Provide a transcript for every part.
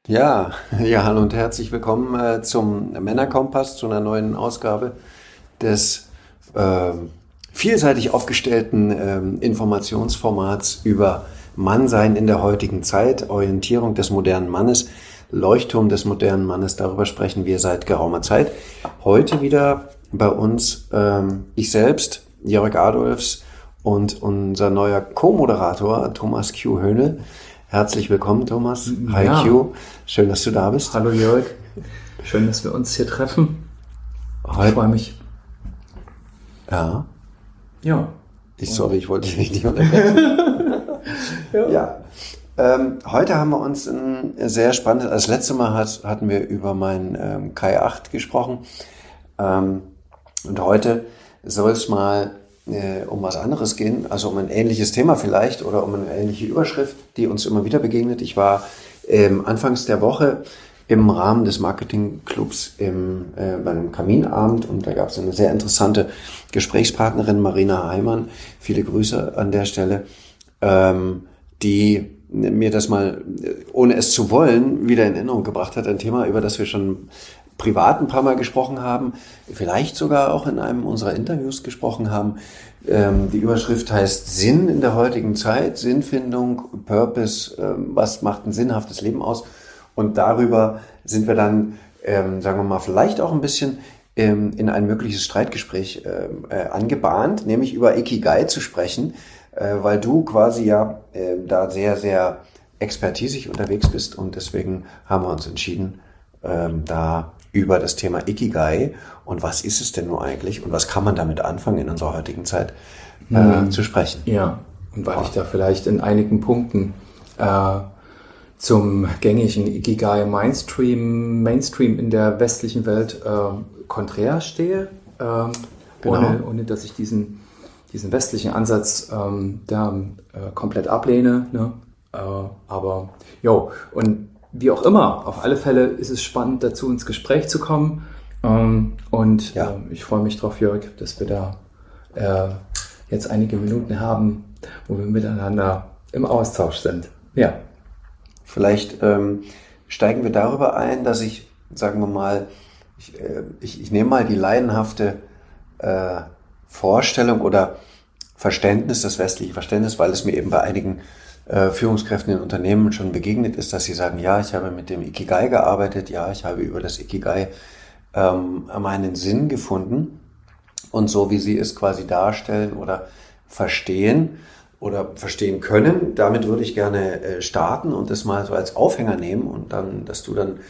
Ja, ja, hallo und herzlich willkommen zum Männerkompass, zu einer neuen Ausgabe des vielseitig aufgestellten Informationsformats über Mannsein in der heutigen Zeit, Orientierung des modernen Mannes, Leuchtturm des modernen Mannes. Darüber sprechen wir seit geraumer Zeit. Heute wieder bei uns ich selbst, Jörg Adolfs, und unser neuer Co-Moderator Thomas Q. Höhnel. Herzlich willkommen, Thomas. Hi, Ja. Q. Schön, dass du da bist. Hallo Jörg, schön, dass wir uns hier treffen. Ich freue mich. Ja. Ja. Ich wollte dich nicht unterbrechen. Ja. Heute haben wir uns ein sehr spannendes, das letzte Mal hatten wir über mein Kai 8 gesprochen. Und heute soll es mal um was anderes gehen, also um ein ähnliches Thema vielleicht oder um eine ähnliche Überschrift, die uns immer wieder begegnet. Ich war anfangs der Woche im Rahmen des Marketingclubs bei einem Kaminabend und da gab es eine sehr interessante Gesprächspartnerin, Marina Heimann, viele Grüße an der Stelle, die mir das mal, ohne es zu wollen, wieder in Erinnerung gebracht hat, ein Thema, über das wir schon privat ein paar Mal gesprochen haben, vielleicht sogar auch in einem unserer Interviews gesprochen haben. Die Überschrift heißt Sinn in der heutigen Zeit, Sinnfindung, Purpose, was macht ein sinnhaftes Leben aus? Und darüber sind wir dann, sagen wir mal, vielleicht auch ein bisschen in ein mögliches Streitgespräch angebahnt, nämlich über Ikigai zu sprechen, weil du quasi ja da sehr, sehr expertisisch unterwegs bist und deswegen haben wir uns entschieden, da über das Thema Ikigai und was ist es denn nur eigentlich und was kann man damit anfangen in unserer heutigen Zeit zu sprechen. Ja, und weil ich da vielleicht in einigen Punkten zum gängigen Ikigai Mainstream in der westlichen Welt konträr stehe, Genau. ohne dass ich diesen westlichen Ansatz komplett ablehne. Ne? Aber jo, und wie auch immer, auf alle Fälle ist es spannend, dazu ins Gespräch zu kommen. Ich freue mich drauf, Jörg, dass wir da jetzt einige Minuten haben, wo wir miteinander im Austausch sind. Ja. Vielleicht steigen wir darüber ein, dass ich, sagen wir mal, ich nehme mal die laienhafte Vorstellung oder Verständnis, das westliche Verständnis, weil es mir eben bei einigen Führungskräften in Unternehmen schon begegnet ist, dass sie sagen, ja, ich habe mit dem Ikigai gearbeitet, ja, ich habe über das Ikigai meinen Sinn gefunden und so wie sie es quasi darstellen oder verstehen können, damit würde ich gerne starten und das mal so als Aufhänger nehmen und dann, dass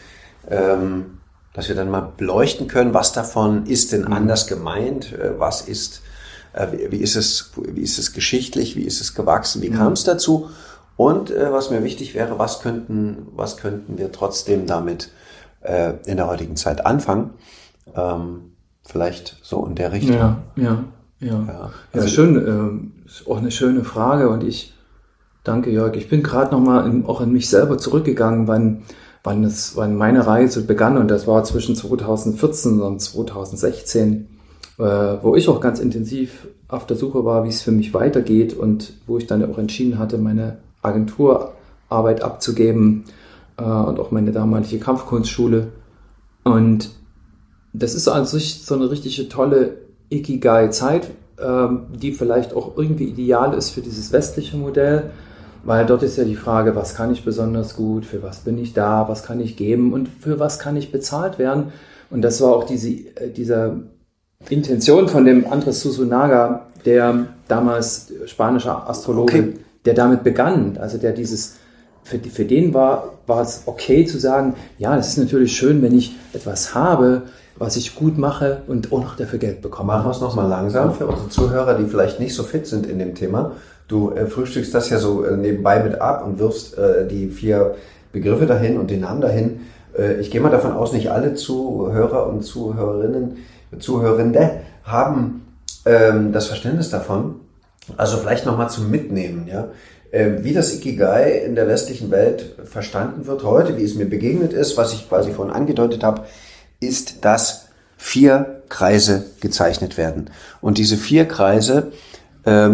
wir dann mal beleuchten können, was davon ist denn anders gemeint, wie ist es geschichtlich, wie ist es gewachsen, wie kam es dazu und was mir wichtig wäre, was könnten wir trotzdem damit in der heutigen Zeit anfangen, vielleicht so in der Richtung. Ja, schön, ist auch eine schöne Frage und ich danke Jörg. Ich bin gerade nochmal auch in mich selber zurückgegangen, wann meine Reise begann und das war zwischen 2014 und 2016. Wo ich auch ganz intensiv auf der Suche war, wie es für mich weitergeht und wo ich dann auch entschieden hatte, meine Agenturarbeit abzugeben und auch meine damalige Kampfkunstschule. Und das ist an sich so eine richtige tolle Ikigai-Zeit, die vielleicht auch irgendwie ideal ist für dieses westliche Modell, weil dort ist ja die Frage, was kann ich besonders gut, für was bin ich da, was kann ich geben und für was kann ich bezahlt werden. Und das war auch dieser Intention von dem Andres Susunaga, der damals spanischer Astrologe, der damit begann, also der für den war es okay zu sagen, ja, das ist natürlich schön, wenn ich etwas habe, was ich gut mache und auch noch dafür Geld bekomme. Machen wir es nochmal langsam für unsere Zuhörer, die vielleicht nicht so fit sind in dem Thema. Du frühstückst das ja so nebenbei mit ab und wirfst die 4 Begriffe dahin und den Namen dahin. Ich gehe mal davon aus, nicht alle Zuhörer und Zuhörende haben das Verständnis davon. Also vielleicht nochmal zum Mitnehmen, ja. Wie das Ikigai in der westlichen Welt verstanden wird heute, wie es mir begegnet ist, was ich quasi vorhin angedeutet habe, ist, dass 4 Kreise gezeichnet werden. Und diese 4 Kreise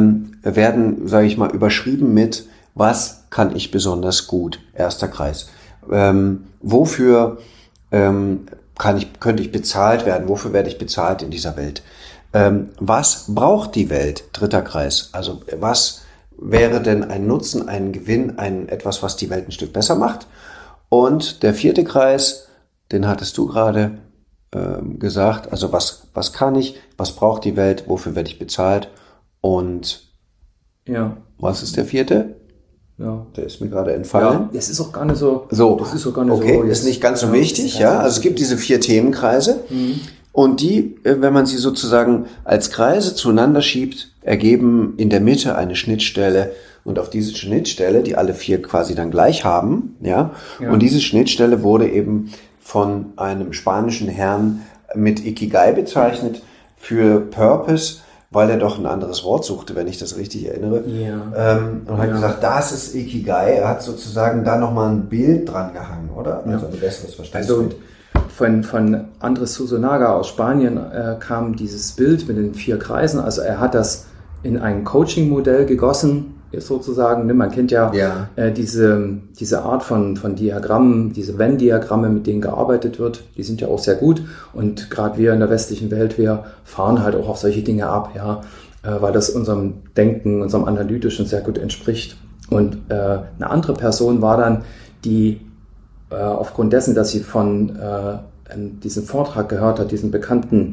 werden, sage ich mal, überschrieben mit, was kann ich besonders gut? Erster Kreis. Wofür könnte ich bezahlt werden? Wofür werde ich bezahlt in dieser Welt? Was braucht die Welt? Dritter Kreis. Also was wäre denn ein Nutzen, ein Gewinn, etwas, was die Welt ein Stück besser macht? Und der vierte Kreis, den hattest du gerade gesagt. Also was kann ich? Was braucht die Welt? Wofür werde ich bezahlt? Und was ist der vierte? Ja. Der ist mir gerade entfallen. Ja, das ist auch gar nicht so. Das ist auch gar nicht okay, so. Okay, ist nicht ganz so wichtig. Ja, also es gibt diese 4 Themenkreise. Und die, wenn man sie sozusagen als Kreise zueinander schiebt, ergeben in der Mitte eine Schnittstelle. Und auf diese Schnittstelle, die alle 4 quasi dann gleich haben, und diese Schnittstelle wurde eben von einem spanischen Herrn mit Ikigai bezeichnet für Purpose, weil er doch ein anderes Wort suchte, wenn ich das richtig erinnere. Und hat gesagt, das ist Ikigai. Er hat sozusagen da nochmal ein Bild dran gehangen, oder? Also ein besseres Verständnis. Also von Andres Susunaga aus Spanien kam dieses Bild mit den 4 Kreisen. Also er hat das in ein Coaching-Modell gegossen, sozusagen. Man kennt diese Art von Diagrammen, diese Venn-Diagramme, mit denen gearbeitet wird, die sind ja auch sehr gut. Und gerade wir in der westlichen Welt, wir fahren halt auch auf solche Dinge ab, weil das unserem Denken, unserem Analytischen sehr gut entspricht. Und eine andere Person war dann, die aufgrund dessen, dass sie von diesem Vortrag gehört hat, diesen bekannten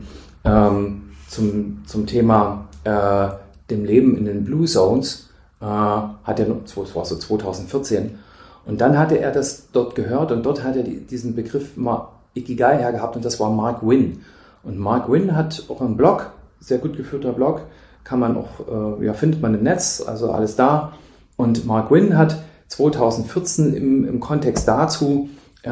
zum Thema dem Leben in den Blue Zones, hat er, das war so 2014, und dann hatte er das dort gehört und dort hat er diesen Begriff Ikigai hergehabt und das war Mark Wynn. Und Mark Wynn hat auch einen Blog, sehr gut geführter Blog, kann man auch, findet man im Netz, also alles da. Und Mark Wynn hat 2014 im Kontext dazu,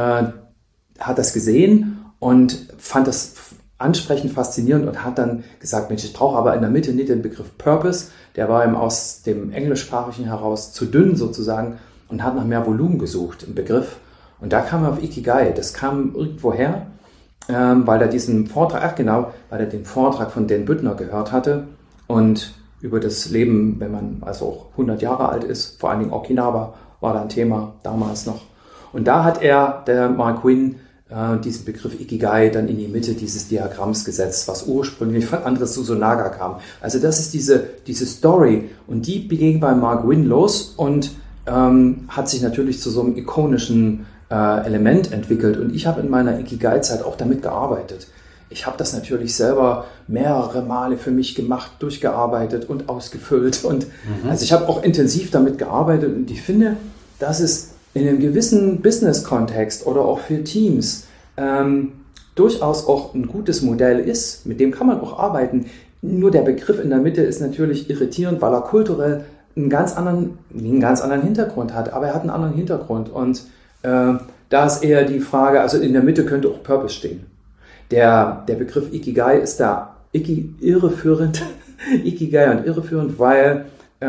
hat das gesehen und fand das ansprechend, faszinierend und hat dann gesagt, Mensch, ich brauche aber in der Mitte nicht den Begriff Purpose, der war ihm aus dem Englischsprachigen heraus zu dünn sozusagen und hat nach mehr Volumen gesucht im Begriff. Und da kam er auf Ikigai, das kam irgendwo her, weil er diesen Vortrag, weil er den Vortrag von Dan Büttner gehört hatte und über das Leben, wenn man also auch 100 Jahre alt ist, vor allen Dingen Okinawa war da ein Thema damals noch. Und da hat der Mark Wynn, diesen Begriff Ikigai dann in die Mitte dieses Diagramms gesetzt, was ursprünglich von Andres Susunaga kam. Also das ist diese Story und die ging bei Mark Wynn los und hat sich natürlich zu so einem ikonischen Element entwickelt und ich habe in meiner Ikigai-Zeit auch damit gearbeitet. Ich habe das natürlich selber mehrere Male für mich gemacht, durchgearbeitet und ausgefüllt und also ich habe auch intensiv damit gearbeitet und ich finde, dass es in einem gewissen Business-Kontext oder auch für Teams durchaus auch ein gutes Modell ist, mit dem kann man auch arbeiten. Nur der Begriff in der Mitte ist natürlich irritierend, weil er kulturell einen ganz anderen Hintergrund hat, aber er hat einen anderen Hintergrund und da ist eher die Frage, also in der Mitte könnte auch Purpose stehen. Der Begriff Ikigai ist da irreführend, Ikigai und irreführend, weil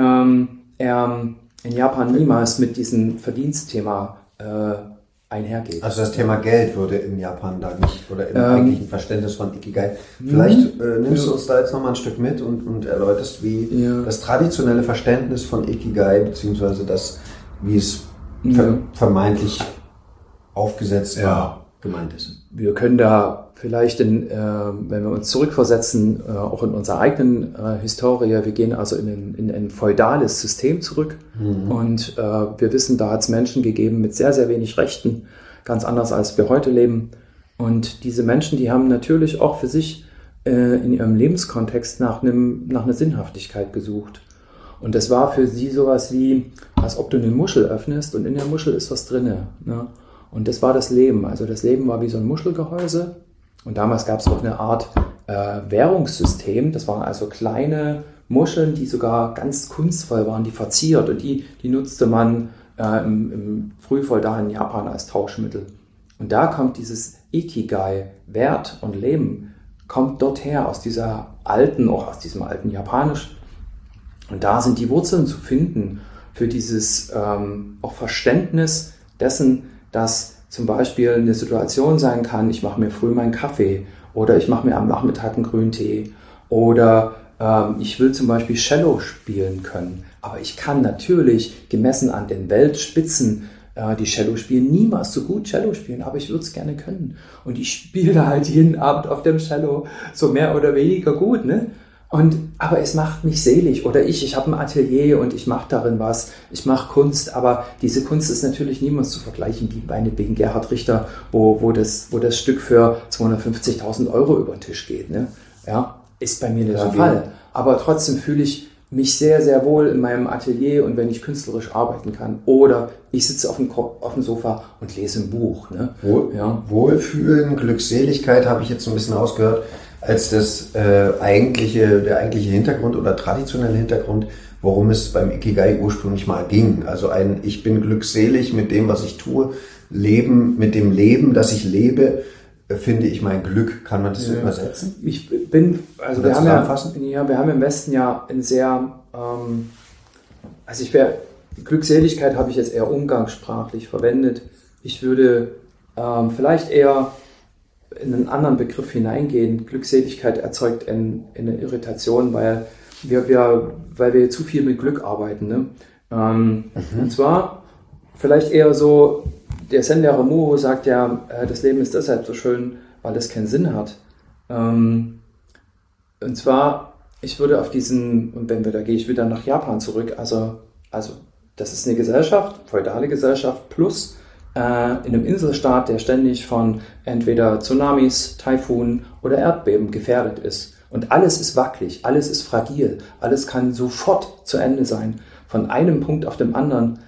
er in Japan niemals mit diesem Verdienstthema einhergeht. Also das Thema Geld würde in Japan da nicht, oder im eigentlichen Verständnis von Ikigai. Vielleicht nimmst du uns da jetzt nochmal ein Stück mit und erläuterst, wie das traditionelle Verständnis von Ikigai, beziehungsweise das, wie es vermeintlich aufgesetzt war, gemeint ist. Wir können da vielleicht, wenn wir uns zurückversetzen, auch in unserer eigenen Historie, wir gehen also in ein feudales System zurück und wir wissen, da hat es Menschen gegeben mit sehr, sehr wenig Rechten, ganz anders als wir heute leben. Und diese Menschen, die haben natürlich auch für sich in ihrem Lebenskontext nach einer Sinnhaftigkeit gesucht. Und das war für sie sowas wie, als ob du eine Muschel öffnest und in der Muschel ist was drinne. Ne? Und das war das Leben. Also das Leben war wie so ein Muschelgehäuse. Und damals gab es auch eine Art Währungssystem. Das waren also kleine Muscheln, die sogar ganz kunstvoll waren, die verziert. Und die nutzte man im frühfeudalen Japan als Tauschmittel. Und da kommt dieses Ikigai, Wert und Leben, kommt dort her, aus diesem alten Japanisch. Und da sind die Wurzeln zu finden für dieses auch Verständnis dessen, dass zum Beispiel eine Situation sein kann, ich mache mir früh meinen Kaffee oder ich mache mir am Nachmittag einen Grüntee oder ich will zum Beispiel Cello spielen können. Aber ich kann natürlich, gemessen an den Weltspitzen, die Cello spielen, niemals so gut Cello spielen, aber ich würde es gerne können. Und ich spiele halt jeden Abend auf dem Cello so mehr oder weniger gut, ne? Aber es macht mich selig. Oder ich habe ein Atelier und ich mache darin was. Ich mache Kunst, aber diese Kunst ist natürlich niemals zu vergleichen wie meinetwegen Gerhard Richter, wo das Stück für 250.000 Euro über den Tisch geht, ne? Ja, ist bei mir nicht der Fall. Aber trotzdem fühle ich mich sehr, sehr wohl in meinem Atelier und wenn ich künstlerisch arbeiten kann. Oder ich sitze auf dem Sofa und lese ein Buch. Ne? Wohlfühlen, Glückseligkeit habe ich jetzt so ein bisschen ausgehört, als der eigentliche Hintergrund oder traditionelle Hintergrund, worum es beim Ikigai ursprünglich mal ging. Also ich bin glückselig mit dem, was ich tue, mit dem Leben, das ich lebe, finde ich mein Glück. Kann man das übersetzen? Wir haben im Westen ja ein sehr, Glückseligkeit habe ich jetzt eher umgangssprachlich verwendet. Ich würde vielleicht eher in einen anderen Begriff hineingehen. Glückseligkeit erzeugt eine Irritation, weil wir zu viel mit Glück arbeiten. Ne? Und zwar vielleicht eher so, der Zen-Lehrer Muro sagt ja, das Leben ist deshalb so schön, weil es keinen Sinn hat. Und zwar, ich würde da gehe ich wieder nach Japan zurück, also das ist eine Gesellschaft, feudale Gesellschaft, plus in einem Inselstaat, der ständig von entweder Tsunamis, Taifun oder Erdbeben gefährdet ist. Und alles ist wackelig, alles ist fragil, alles kann sofort zu Ende sein, von einem Punkt auf den anderen.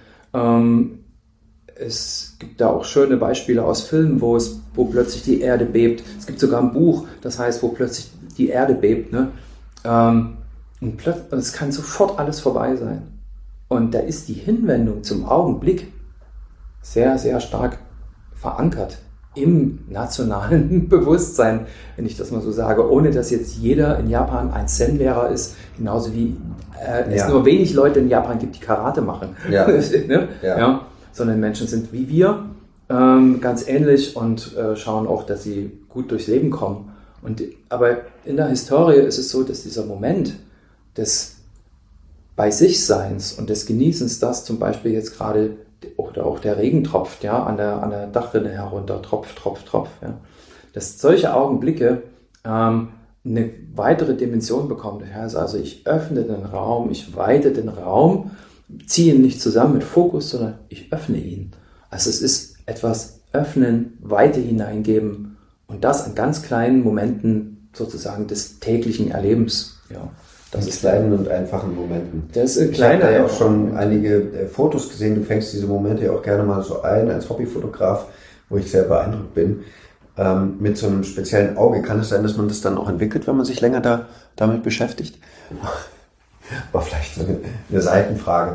Es gibt da auch schöne Beispiele aus Filmen, wo plötzlich die Erde bebt. Es gibt sogar ein Buch, das heißt, wo plötzlich die Erde bebt. Ne? Und es kann sofort alles vorbei sein. Und da ist die Hinwendung zum Augenblick sehr, sehr stark verankert im nationalen Bewusstsein, wenn ich das mal so sage, ohne dass jetzt jeder in Japan ein Zen-Lehrer ist, genauso wie es nur wenig Leute in Japan gibt, die Karate machen. Ja. Ne? Ja. Sondern Menschen sind wie wir, ganz ähnlich und schauen auch, dass sie gut durchs Leben kommen. Aber in der Historie ist es so, dass dieser Moment des bei sich Seins und des Genießens, das zum Beispiel jetzt gerade oder auch der Regen tropft, ja, an der Dachrinne herunter, Tropf, ja, dass solche Augenblicke eine weitere Dimension bekommen. Das heißt also, ich öffne den Raum, ich weite den Raum, ziehe ihn nicht zusammen mit Fokus, sondern ich öffne ihn. Also es ist etwas öffnen, Weite hineingeben und das an ganz kleinen Momenten sozusagen des täglichen Erlebens. Ja, das ist kleinen und einfachen Momenten. Das ist ich habe ja auch schon einige Fotos gesehen. Du fängst diese Momente ja auch gerne mal so ein als Hobbyfotograf, wo ich sehr beeindruckt bin. Mit so einem speziellen Auge. Kann es sein, dass man das dann auch entwickelt, wenn man sich länger damit beschäftigt? War vielleicht so eine Seitenfrage.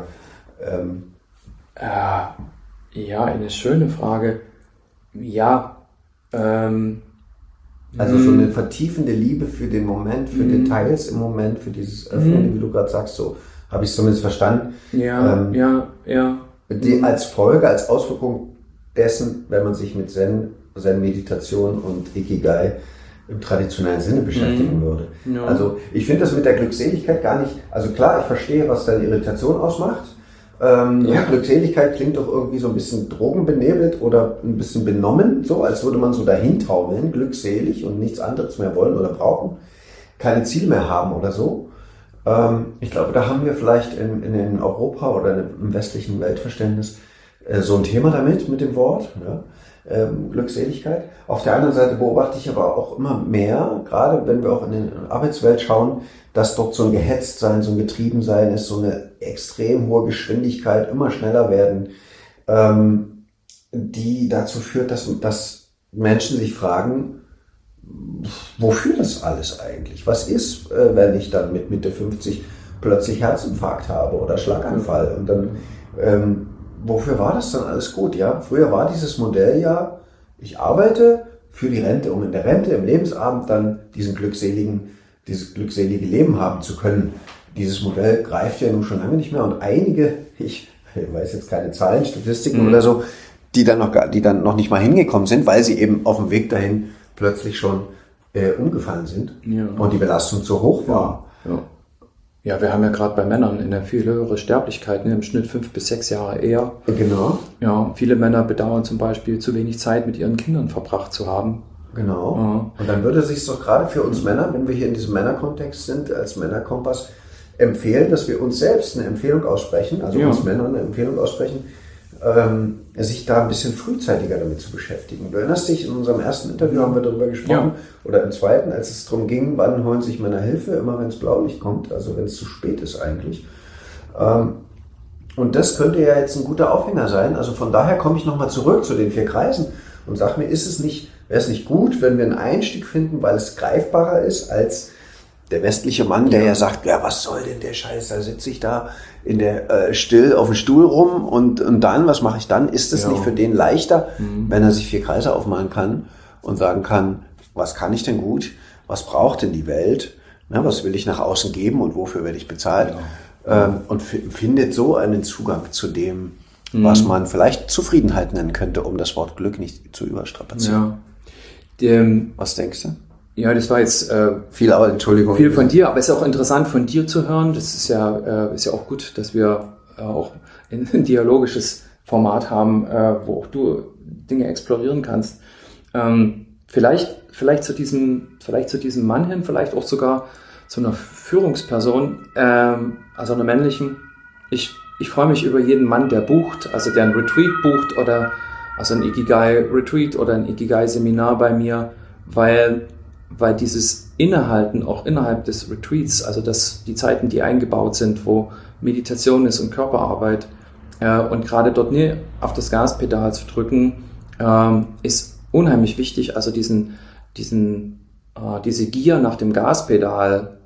Ja, eine schöne Frage. Ja. Also so eine vertiefende Liebe für den Moment, für Details im Moment, für dieses Öffnen, wie du gerade sagst, so habe ich es zumindest verstanden. Ja. Die als Folge, als Auswirkung dessen, wenn man sich mit Zen-Meditation und Ikigai im traditionellen Sinne beschäftigen würde. Ja. Also ich finde das mit der Glückseligkeit gar nicht, also klar, ich verstehe, was deine Irritation ausmacht. Glückseligkeit klingt doch irgendwie so ein bisschen drogenbenebelt oder ein bisschen benommen, so als würde man so dahin taumeln, glückselig und nichts anderes mehr wollen oder brauchen, keine Ziele mehr haben oder so. Ich glaube, da haben wir vielleicht in Europa oder im westlichen Weltverständnis so ein Thema damit, mit dem Wort, ja? Glückseligkeit. Auf der anderen Seite beobachte ich aber auch immer mehr, gerade wenn wir auch in die Arbeitswelt schauen, dass dort so ein Gehetztsein, so ein Getriebensein ist, so eine extrem hohe Geschwindigkeit, immer schneller werden, die dazu führt, dass Menschen sich fragen, wofür das alles eigentlich? Was ist, wenn ich dann mit Mitte 50 plötzlich Herzinfarkt habe oder Schlaganfall? Und dann, wofür war das dann alles gut? Ja, früher war dieses Modell ja, ich arbeite für die Rente, um in der Rente, im Lebensabend dann dieses glückselige Leben haben zu können. Dieses Modell greift ja nun schon lange nicht mehr und einige, ich weiß jetzt keine Zahlen, Statistiken oder so, die dann noch nicht mal hingekommen sind, weil sie eben auf dem Weg dahin plötzlich schon umgefallen sind und die Belastung zu hoch war. Ja, wir haben ja gerade bei Männern eine viel höhere Sterblichkeit, im Schnitt 5 bis 6 Jahre eher. Genau. Ja, viele Männer bedauern zum Beispiel, zu wenig Zeit mit ihren Kindern verbracht zu haben. Genau. Ja. Und dann würde es sich doch gerade für uns Männer, wenn wir hier in diesem Männerkontext sind, als Männerkompass, empfehlen, dass wir uns selbst eine Empfehlung aussprechen, also uns Männern eine Empfehlung aussprechen, sich da ein bisschen frühzeitiger damit zu beschäftigen. Du erinnerst dich, in unserem ersten Interview haben wir darüber gesprochen, oder im zweiten, als es darum ging, wann holen sich Männer Hilfe, immer wenn es Blaulicht kommt, also wenn es zu spät ist eigentlich. Und das könnte ja jetzt ein guter Aufhänger sein. Also von daher komme ich nochmal zurück zu den 4 Kreisen und sage mir, wäre es nicht gut, wenn wir einen Einstieg finden, weil es greifbarer ist als der westliche Mann, der ja sagt, ja, was soll denn der Scheiß, da sitze ich da still auf dem Stuhl rum und dann, was mache ich dann? Ist es nicht für den leichter, wenn er sich 4 Kreise aufmalen kann und sagen kann, was kann ich denn gut, was braucht denn die Welt, was will ich nach außen geben und wofür werde ich bezahlt? Und findet so einen Zugang zu dem, was man vielleicht Zufriedenheit nennen könnte, um das Wort Glück nicht zu überstrapazieren. Ja. Was denkst du? Ja, das war jetzt viel von dir, aber es ist auch interessant von dir zu hören. Das ist ja auch gut, dass wir auch ein dialogisches Format haben, wo auch du Dinge explorieren kannst. Vielleicht zu diesem Mann hin, vielleicht auch sogar zu einer Führungsperson, also einer männlichen. Ich freue mich über jeden Mann, der bucht, also der ein Retreat bucht oder also ein Ikigai-Retreat oder ein Ikigai-Seminar bei mir, weil dieses Innehalten auch innerhalb des Retreats, also die Zeiten, die eingebaut sind, wo Meditation ist und Körperarbeit und gerade dort nie auf das Gaspedal zu drücken, ist unheimlich wichtig. Also diese Gier nach dem Gaspedal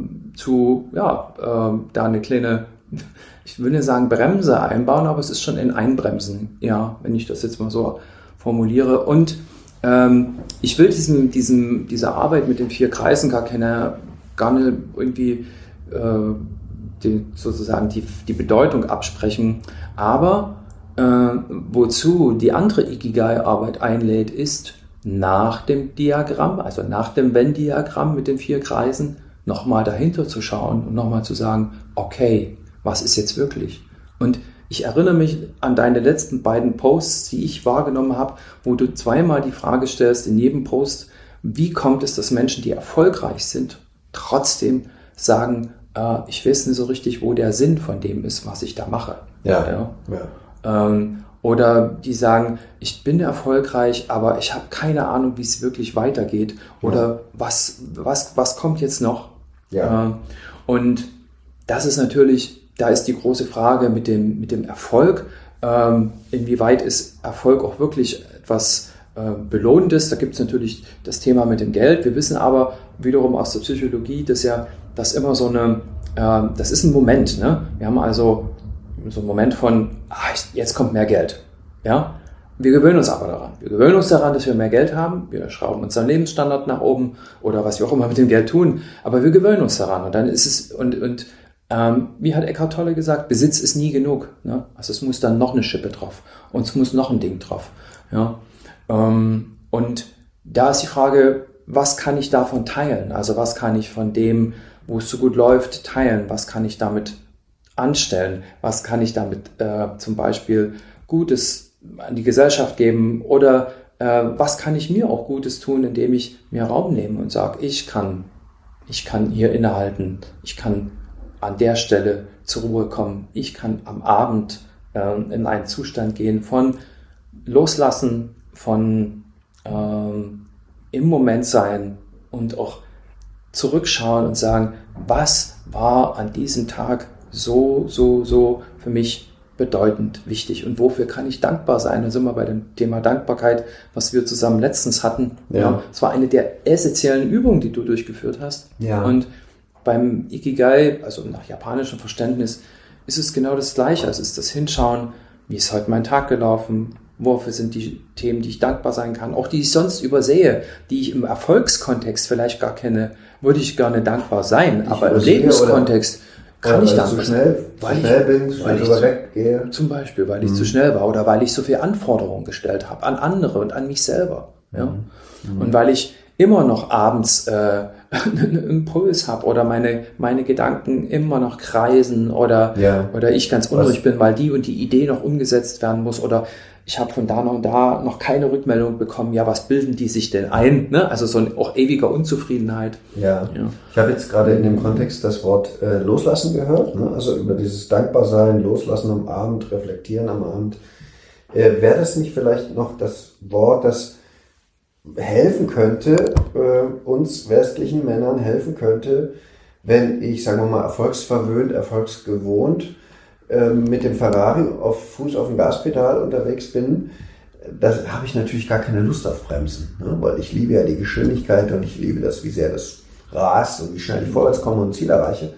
da eine kleine, ich will nicht sagen Bremse einbauen, aber es ist schon ein Einbremsen, ja, wenn ich das jetzt mal so formuliere. Und ich will dieser Arbeit mit den 4 Kreisen gar nicht irgendwie die Bedeutung absprechen, aber wozu die andere Ikigai-Arbeit einlädt, ist nach dem Diagramm, also nach dem Venn-Diagramm mit den 4 Kreisen, nochmal dahinter zu schauen und nochmal zu sagen, okay, was ist jetzt wirklich? Und ich erinnere mich an deine letzten beiden Posts, die ich wahrgenommen habe, wo du zweimal die Frage stellst in jedem Post, wie kommt es, dass Menschen, die erfolgreich sind, trotzdem sagen, ich weiß nicht so richtig, wo der Sinn von dem ist, was ich da mache. Oder die sagen, ich bin erfolgreich, aber ich habe keine Ahnung, wie es wirklich weitergeht. Oder was kommt jetzt noch? Ja. Und das ist natürlich... Da ist die große Frage mit dem Erfolg. Inwieweit ist Erfolg auch wirklich etwas Belohnendes? Da gibt es natürlich das Thema mit dem Geld. Wir wissen aber wiederum aus der Psychologie, dass das immer das ist ein Moment. Ne? Wir haben also so einen Moment von, jetzt kommt mehr Geld. Ja? Wir gewöhnen uns aber daran. Wir gewöhnen uns daran, dass wir mehr Geld haben. Wir schrauben unseren Lebensstandard nach oben oder was wir auch immer mit dem Geld tun. Aber wir gewöhnen uns daran. Und dann ist es, wie hat Eckhart Tolle gesagt, Besitz ist nie genug. Ne? Also es muss dann noch eine Schippe drauf und es muss noch ein Ding drauf. Ja? Und da ist die Frage, was kann ich davon teilen? Also was kann ich von dem, wo es so gut läuft, teilen? Was kann ich damit anstellen? Was kann ich damit zum Beispiel Gutes an die Gesellschaft geben? Oder was kann ich mir auch Gutes tun, indem ich mir Raum nehme und sage, ich kann hier innehalten, ich kann an der Stelle zur Ruhe kommen. Ich kann am Abend in einen Zustand gehen von Loslassen, von im Moment sein und auch zurückschauen und sagen, was war an diesem Tag so für mich bedeutend wichtig und wofür kann ich dankbar sein? Da sind wir bei dem Thema Dankbarkeit, was wir zusammen letztens hatten. Ja. Es war eine der essentiellen Übungen, die du durchgeführt hast. Ja. Und beim Ikigai, also nach japanischem Verständnis, ist es genau das Gleiche. Es ist das Hinschauen, wie ist heute mein Tag gelaufen, wofür sind die Themen, die ich dankbar sein kann, auch die ich sonst übersehe, die ich im Erfolgskontext vielleicht gar kenne, würde ich gerne dankbar sein, aber im Lebenskontext kann ich dankbar sein. Weil ich weggehe. Zum Beispiel, weil ich zu schnell war oder weil ich so viele Anforderungen gestellt habe an andere und an mich selber. Ja? Und weil ich immer noch abends einen Impuls habe oder meine Gedanken immer noch kreisen oder ich ganz unruhig bin, weil die und die Idee noch umgesetzt werden muss oder ich habe von da und da noch keine Rückmeldung bekommen, ja, was bilden die sich denn ein? Ne? Also so eine auch ewiger Unzufriedenheit. Ja. Ich habe jetzt gerade in dem Kontext das Wort Loslassen gehört, ne? Also über dieses Dankbarsein, Loslassen am Abend, Reflektieren am Abend. Wäre das nicht vielleicht noch das Wort, das helfen könnte, uns westlichen Männern helfen könnte, wenn ich, sagen wir mal, erfolgsverwöhnt, erfolgsgewohnt mit dem Ferrari auf Fuß auf dem Gaspedal unterwegs bin, da habe ich natürlich gar keine Lust auf Bremsen, ne? Weil ich liebe ja die Geschwindigkeit und ich liebe das, wie sehr das rast und wie schnell ich vorwärts komme und ein Ziel erreiche.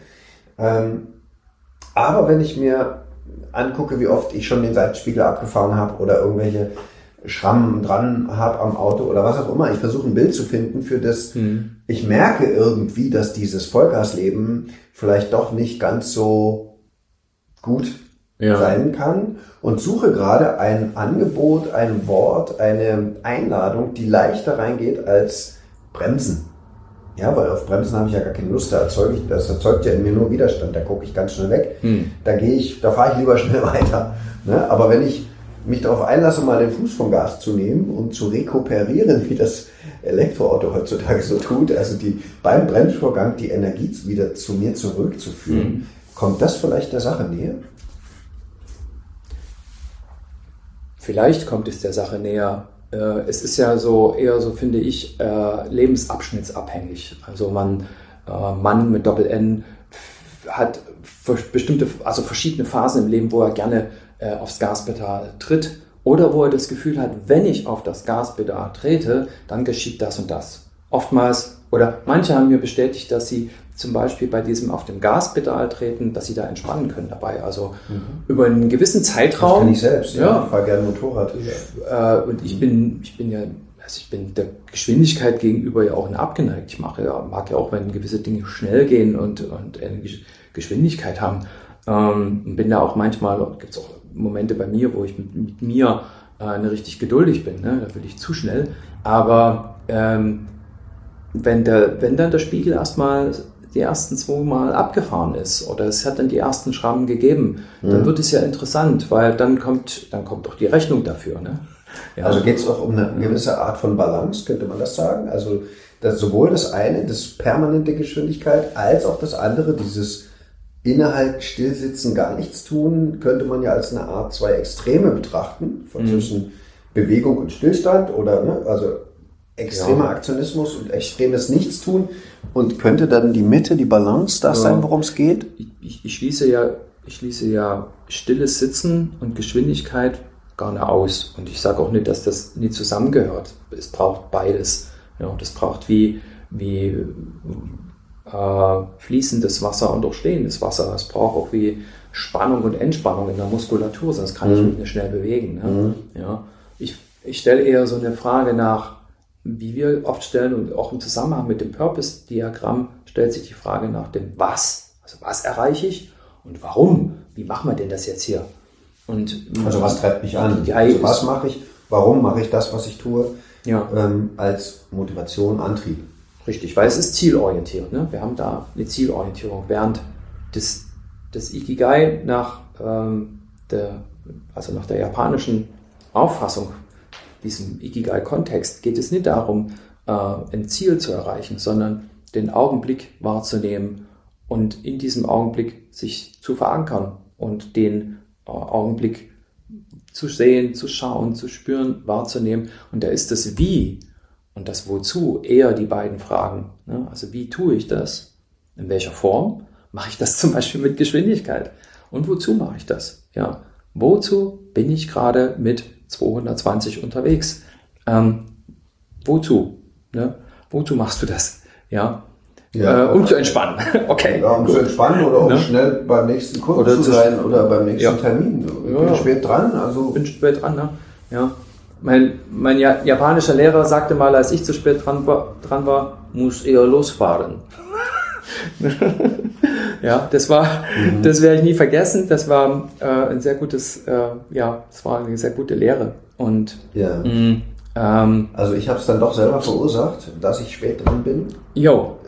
Aber wenn ich mir angucke, wie oft ich schon den Seitenspiegel abgefahren habe oder irgendwelche Schrammen dran habe am Auto oder was auch immer, ich versuche ein Bild zu finden für das, ich merke irgendwie, dass dieses Vollgasleben vielleicht doch nicht ganz so gut sein kann und suche gerade ein Angebot, ein Wort, eine Einladung, die leichter reingeht als Bremsen. Ja, weil auf Bremsen habe ich ja gar keine Lust, das erzeugt ja in mir nur Widerstand, da gucke ich ganz schnell weg, da fahre ich lieber schnell weiter. Ne? Aber wenn ich mich darauf einlasse, mal den Fuß vom Gas zu nehmen und zu rekuperieren, wie das Elektroauto heutzutage so tut, also beim Bremsvorgang die Energie wieder zu mir zurückzuführen, kommt das vielleicht der Sache näher? Vielleicht kommt es der Sache näher. Es ist ja so, eher so finde ich, lebensabschnittsabhängig. Also Mann mit Doppel-N hat verschiedene Phasen im Leben, wo er gerne aufs Gaspedal tritt oder wo er das Gefühl hat, wenn ich auf das Gaspedal trete, dann geschieht das und das. Oftmals, oder manche haben mir bestätigt, dass sie zum Beispiel bei diesem auf dem Gaspedal treten, dass sie da entspannen können dabei. Also über einen gewissen Zeitraum. Das kann ich selbst, ich fahre gerne Motorrad. Und ich bin der Geschwindigkeit gegenüber ja auch nicht abgeneigt. Ich mag ja auch, wenn gewisse Dinge schnell gehen und eine Geschwindigkeit haben. Bin da auch manchmal, gibt es auch Momente bei mir, wo ich mit mir richtig geduldig bin. Ne? Da will ich zu schnell. Aber wenn dann der Spiegel erstmal die ersten 2 Mal abgefahren ist oder es hat dann die ersten Schrammen gegeben, dann wird es ja interessant, weil dann kommt doch die Rechnung dafür. Ne? Ja. Also geht es auch um eine gewisse Art von Balance, könnte man das sagen? Also sowohl das eine, das permanente Geschwindigkeit, als auch das andere, dieses Innehalten, Stillsitzen, gar nichts tun, könnte man ja als eine Art 2 Extreme betrachten, zwischen Bewegung und Stillstand oder also extremer Aktionismus und extremes Nichtstun. Und könnte dann die Mitte, die Balance das sein, worum es geht? Ich schließe ja stilles Sitzen und Geschwindigkeit gar nicht aus. Und ich sage auch nicht, dass das nicht zusammengehört. Es braucht beides. Ja, das braucht wie fließendes Wasser und auch stehendes Wasser. Es braucht auch wie Spannung und Entspannung in der Muskulatur, sonst kann ich mich nicht schnell bewegen. Ne? Ja, ich stelle eher so eine Frage nach, wie wir oft stellen und auch im Zusammenhang mit dem Purpose-Diagramm stellt sich die Frage nach dem Was. Also was erreiche ich und warum? Wie machen wir denn das jetzt hier? Also was treibt mich an? Also was mache ich? Warum mache ich das, was ich tue? Ja. Als Motivation, Antrieb. Richtig, weil es ist zielorientiert. Ne? Wir haben da eine Zielorientierung. Während das Ikigai nach der japanischen Auffassung, diesem Ikigai-Kontext, geht es nicht darum, ein Ziel zu erreichen, sondern den Augenblick wahrzunehmen und in diesem Augenblick sich zu verankern und den Augenblick zu sehen, zu schauen, zu spüren, wahrzunehmen. Und da ist das Wie und das Wozu eher die beiden Fragen. Ne? Also wie tue ich das? In welcher Form? Mache ich das zum Beispiel mit Geschwindigkeit? Und wozu mache ich das? Ja, wozu bin ich gerade mit 220 unterwegs? Wozu? Ne? Wozu machst du das? Ja. Um zu entspannen. Okay. Ja, zu entspannen oder um schnell beim nächsten Kunden zu sein oder beim nächsten Termin. Ich bin spät dran. Bin spät dran, ne? Ja. Mein japanischer Lehrer sagte mal, als ich zu spät dran war, muss eher losfahren. Ja, das werde ich nie vergessen. Das war ein sehr gutes, es war eine sehr gute Lehre. Und also ich habe es dann doch selber verursacht, dass ich spät dran bin.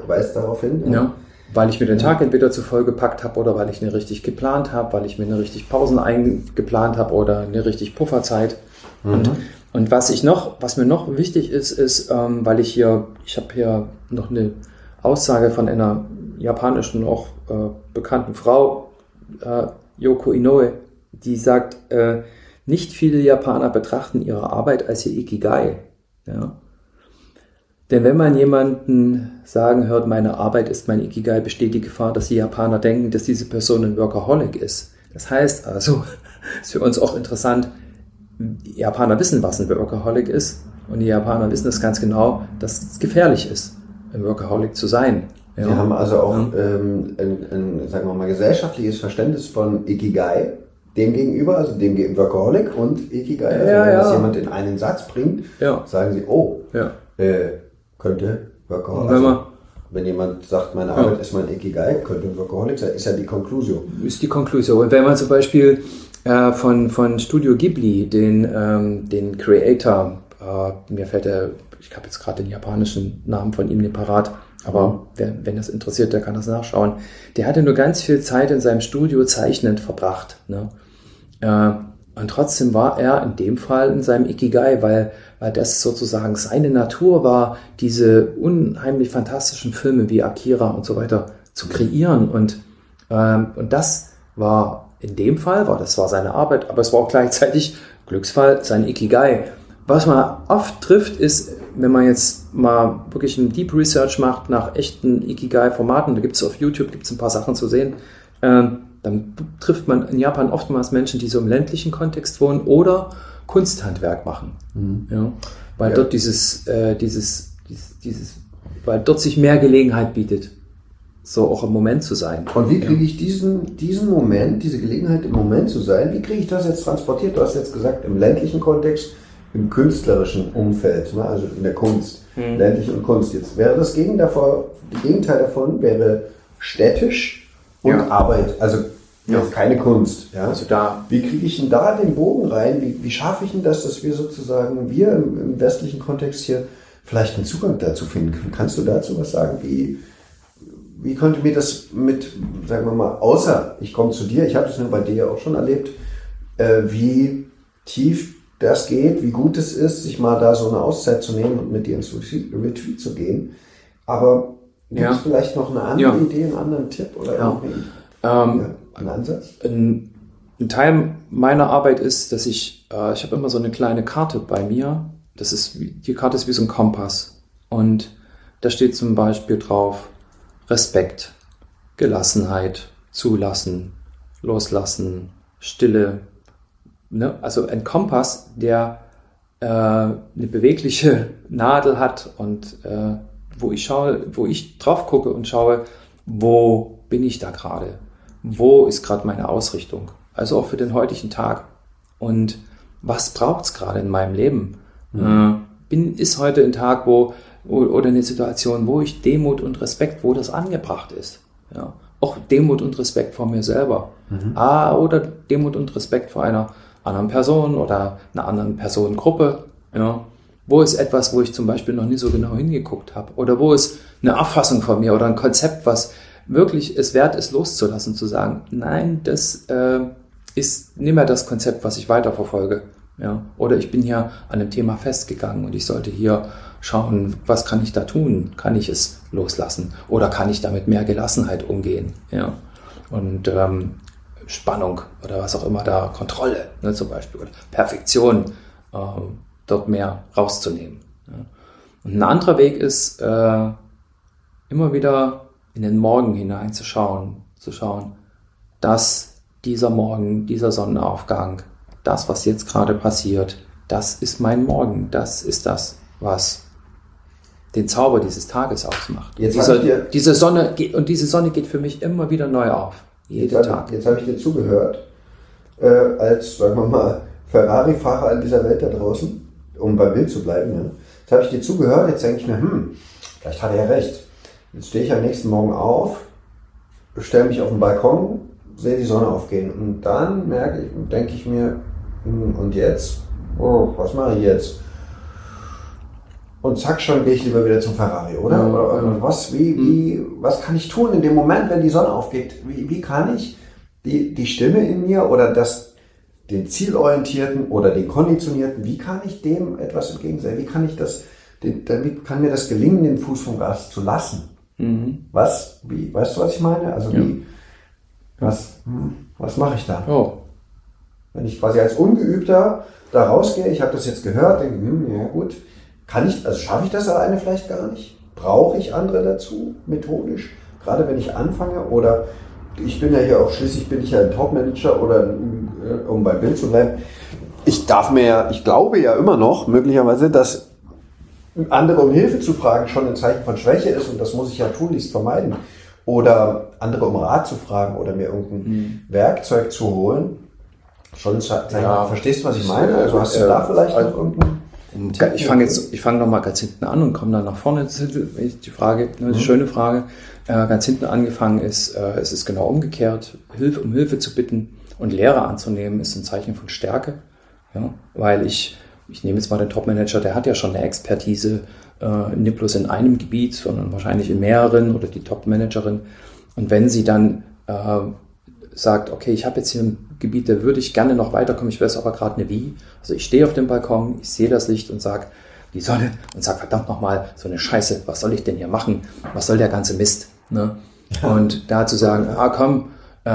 weist darauf hin. Ja. Weil ich mir den Tag entweder zu voll gepackt habe oder weil ich eine richtig geplant habe, weil ich mir eine richtig Pausen eingeplant habe oder eine richtig Pufferzeit. Und was mir noch wichtig ist, weil ich habe hier noch eine Aussage von einer japanischen, auch bekannten Frau, Yoko Inoue, die sagt, nicht viele Japaner betrachten ihre Arbeit als ihr Ikigai. Ja? Denn wenn man jemanden sagen hört, meine Arbeit ist mein Ikigai, besteht die Gefahr, dass die Japaner denken, dass diese Person ein Workaholic ist. Das heißt also, ist für uns auch interessant, die Japaner wissen, was ein Workaholic ist, und die Japaner wissen es ganz genau, dass es gefährlich ist, ein Workaholic zu sein. Ja. Sie haben also auch ein, sagen wir mal, gesellschaftliches Verständnis von Ikigai dem gegenüber, also dem Workaholic und Ikigai. Also wenn das jemand in einen Satz bringt, sagen sie, könnte Workaholic, also wenn jemand sagt, meine Arbeit ist mein Ikigai, könnte ein Workaholic sein, ist ja die Konklusion. Ist die Konklusion. Und wenn man zum Beispiel von Studio Ghibli, den Creator, mir fällt ich habe jetzt gerade den japanischen Namen von ihm nicht parat, aber wenn das interessiert, der kann das nachschauen. Der hatte nur ganz viel Zeit in seinem Studio zeichnend verbracht. Ne? Und trotzdem war er in dem Fall in seinem Ikigai, weil das sozusagen seine Natur war, diese unheimlich fantastischen Filme wie Akira und so weiter zu kreieren. Und das war in dem Fall, das war seine Arbeit, aber es war auch gleichzeitig Glücksfall, sein Ikigai. Was man oft trifft, ist, wenn man jetzt mal wirklich ein Deep Research macht nach echten Ikigai-Formaten, da gibt es auf YouTube ein paar Sachen zu sehen, dann trifft man in Japan oftmals Menschen, die so im ländlichen Kontext wohnen oder Kunsthandwerk machen. Ja, weil dort weil dort sich mehr Gelegenheit bietet, so auch im Moment zu sein. Und wie kriege ich diesen Moment, diese Gelegenheit im Moment zu sein, wie kriege ich das jetzt transportiert? Du hast jetzt gesagt, im ländlichen Kontext, im künstlerischen Umfeld, ne? Also in der Kunst, ländlich und Kunst. Jetzt wäre das Gegenteil davon wäre städtisch und Arbeit, also keine Kunst. Ja? Also wie kriege ich denn da den Bogen rein? Wie schaffe ich denn das, dass wir sozusagen, im westlichen Kontext hier vielleicht einen Zugang dazu finden können? Kannst du dazu was sagen? Wie könnte mir das sagen wir mal, außer ich komme zu dir, ich habe das nur bei dir auch schon erlebt, wie tief das geht, wie gut es ist, sich mal da so eine Auszeit zu nehmen und mit dir ins Retreat zu gehen. Aber gibt es vielleicht noch eine andere Idee, einen anderen Tipp oder irgendwie einen Ansatz? Ein Teil meiner Arbeit ist, dass ich habe immer so eine kleine Karte bei mir. Die Karte ist wie so ein Kompass. Und da steht zum Beispiel drauf Respekt, Gelassenheit, Zulassen, Loslassen, Stille. Ne? Also ein Kompass, der eine bewegliche Nadel hat und wo ich drauf gucke und schaue, wo bin ich da gerade? Wo ist gerade meine Ausrichtung? Also auch für den heutigen Tag. Und was braucht es gerade in meinem Leben? Ist heute ein Tag, oder eine Situation, wo ich Demut und Respekt, wo das angebracht ist. Ja. Auch Demut und Respekt vor mir selber. Oder Demut und Respekt vor einer anderen Person oder einer anderen Personengruppe. Ja. Wo ist etwas, wo ich zum Beispiel noch nie so genau hingeguckt habe? Oder wo ist eine Auffassung von mir oder ein Konzept, was wirklich es wert ist, loszulassen, zu sagen, nein, das ist nicht mehr das Konzept, was ich weiterverfolge. Ja. Oder ich bin hier an einem Thema festgegangen und ich sollte hier schauen, was kann ich da tun? Kann ich es loslassen? Oder kann ich da mit mehr Gelassenheit umgehen? Ja. Und Spannung oder was auch immer da, Kontrolle, ne, zum Beispiel, oder Perfektion, dort mehr rauszunehmen. Ja. Und ein anderer Weg ist, immer wieder in den Morgen hineinzuschauen, dass dieser Morgen, dieser Sonnenaufgang, das, was jetzt gerade passiert, das ist mein Morgen, das ist das, was den Zauber dieses Tages ausmacht. Diese Sonne geht für mich immer wieder neu auf. Jeden Tag. Jetzt habe ich dir zugehört, als, sagen wir mal, Ferrari-Fahrer in dieser Welt da draußen, um beim Bild zu bleiben. Ja. Jetzt habe ich dir zugehört, jetzt denke ich mir, vielleicht hat er ja recht. Jetzt stehe ich am nächsten Morgen auf, stelle mich auf den Balkon, sehe die Sonne aufgehen und dann denke ich mir, und jetzt? Oh, was mache ich jetzt? und zack, schon gehe ich lieber wieder zum Ferrari, oder? Ja, oder was kann ich tun in dem Moment, wenn die Sonne aufgeht? Wie kann ich die Stimme in mir oder den Zielorientierten oder den Konditionierten, wie kann ich dem etwas entgegensetzen? Wie kann mir das gelingen, den Fuß vom Gas zu lassen? Weißt du, was ich meine? Also was mache ich da? Oh. Wenn ich quasi als Ungeübter da rausgehe, ich habe das jetzt gehört, denke, ja gut, schaffe ich das alleine vielleicht gar nicht? Brauche ich andere dazu, methodisch? Gerade wenn ich anfange oder ich bin ja hier auch, schließlich bin ich ja ein Top-Manager oder um bei Bild zu bleiben. Ich glaube ja immer noch, möglicherweise, dass andere um Hilfe zu fragen schon ein Zeichen von Schwäche ist und das muss ich ja tunlichst vermeiden. Oder andere um Rat zu fragen oder mir irgendein Werkzeug zu holen. Schon ein Zeichen. Ja, verstehst du, was ich meine? Also hast du da vielleicht noch irgendeinen Tipp? Ich fange noch mal ganz hinten an und komme dann nach vorne. Die Frage, eine schöne Frage. Ganz hinten angefangen ist, es ist genau umgekehrt. Um Hilfe zu bitten und Lehre anzunehmen, ist ein Zeichen von Stärke. Ja, weil ich nehme jetzt mal den Top-Manager, der hat ja schon eine Expertise, nicht bloß in einem Gebiet, sondern wahrscheinlich in mehreren oder die Top-Managerin. Und wenn sie dann sagt, okay, ich habe jetzt hier ein Gebiet, da würde ich gerne noch weiterkommen, ich weiß aber gerade nicht wie. Also ich stehe auf dem Balkon, ich sehe das Licht und sage, die Sonne, und sage, verdammt nochmal, so eine Scheiße, was soll ich denn hier machen? Was soll der ganze Mist? Ne? Und da zu sagen, komm,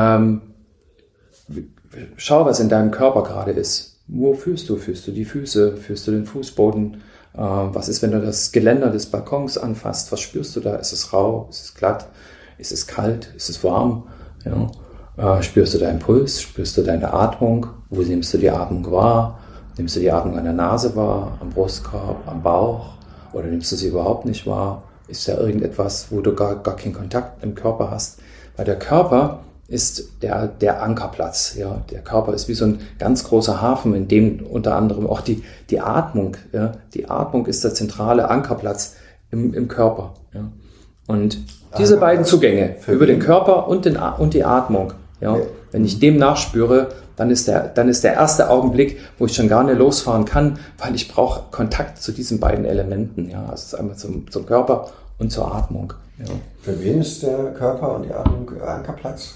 schau, was in deinem Körper gerade ist. Wo fühlst du? Fühlst du die Füße? Fühlst du den Fußboden? Was ist, wenn du das Geländer des Balkons anfasst? Was spürst du da? Ist es rau? Ist es glatt? Ist es kalt? Ist es warm? Ja. Spürst du deinen Puls? Spürst du deine Atmung? Wo nimmst du die Atmung wahr? Nimmst du die Atmung an der Nase wahr? Am Brustkorb? Am Bauch? Oder nimmst du sie überhaupt nicht wahr? Ist da irgendetwas, wo du gar keinen Kontakt im Körper hast? Weil der Körper ist der Ankerplatz. Ja? Der Körper ist wie so ein ganz großer Hafen, in dem unter anderem auch die Atmung, ja? Die Atmung ist der zentrale Ankerplatz im Körper. Ja? Und diese beiden Zugänge über den Körper und die Atmung, ja? Wenn ich dem nachspüre, dann ist der erste Augenblick, wo ich schon gar nicht losfahren kann, weil ich brauche Kontakt zu diesen beiden Elementen. Ja? Also einmal zum Körper und zur Atmung. Ja. Für wen ist der Körper und die Atmung Ankerplatz?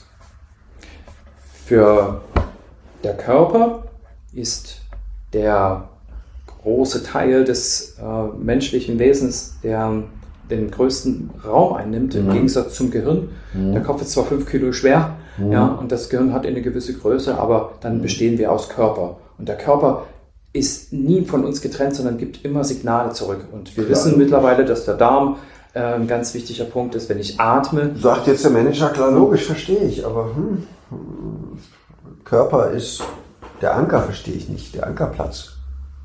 Für der Körper ist der große Teil des menschlichen Wesens, der den größten Raum einnimmt, im Gegensatz zum Gehirn. Der Kopf ist zwar 5 Kilo schwer, ja, und das Gehirn hat eine gewisse Größe, aber dann bestehen wir aus Körper. Und der Körper ist nie von uns getrennt, sondern gibt immer Signale zurück. Und wir wissen mittlerweile, dass der Darm ein ganz wichtiger Punkt ist, wenn ich atme. Sagt jetzt der Manager, klar, logisch, verstehe ich, aber Körper ist der Anker, verstehe ich nicht, der Ankerplatz.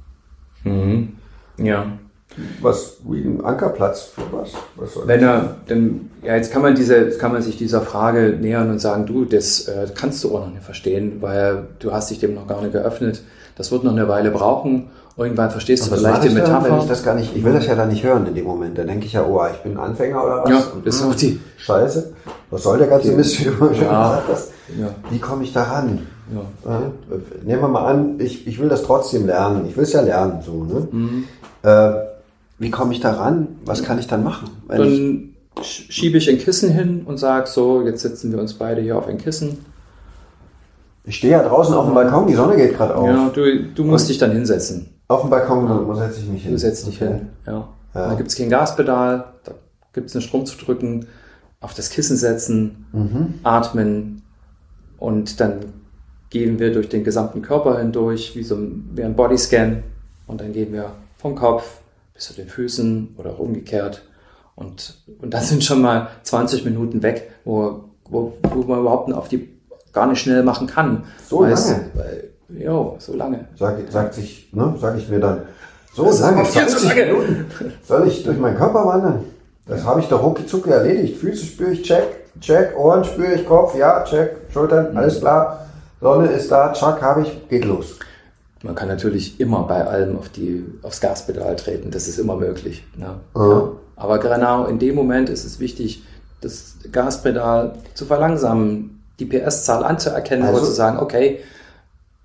Ja. Was, wie ein Ankerplatz für was? Jetzt kann man sich dieser Frage nähern und sagen, du, das kannst du auch noch nicht verstehen, weil du hast dich dem noch gar nicht geöffnet. Das wird noch eine Weile brauchen. Irgendwann verstehst du vielleicht die Metapher. Ich will das ja dann nicht hören in dem Moment. Da denke ich ja, ich bin ein Anfänger oder was? Ja, das ist auch die Scheiße. Was soll der ganze Mist, wie du schon gesagt hast? Ja. Wie komme ich da ran? Ja. Nehmen wir mal an, ich will das trotzdem lernen. Ich will es ja lernen, so, ne? Wie komme ich da ran? Was kann ich dann machen? Dann schiebe ich ein Kissen hin und sage so, jetzt setzen wir uns beide hier auf ein Kissen. Ich stehe ja draußen auf dem Balkon, die Sonne geht gerade auf. Ja, du musst dich dann hinsetzen. Auf dem Balkon setze ich mich hin. Du setzt dich hin, ja. Da gibt es kein Gaspedal, da gibt es einen Strom zu drücken, auf das Kissen setzen, atmen und dann gehen wir durch den gesamten Körper hindurch, wie ein Bodyscan, und dann gehen wir vom Kopf bis zu den Füßen oder auch umgekehrt, und dann sind schon mal 20 Minuten weg, wo man überhaupt auf die gar nicht schnell machen kann. So lange? So lange. Sag ich mir dann, so lange, 20 Minuten. Soll ich durch meinen Körper wandern? Das habe ich doch rucki-zucki erledigt. Füße spüre ich, check, Ohren spüre ich, Kopf, ja, check, Schultern, alles klar. Sonne ist da, check, habe ich, geht los. Man kann natürlich immer bei allem aufs Gaspedal treten, das ist immer möglich. Ne? Ja. Aber genau in dem Moment ist es wichtig, das Gaspedal zu verlangsamen, die PS-Zahl anzuerkennen, und zu sagen, okay,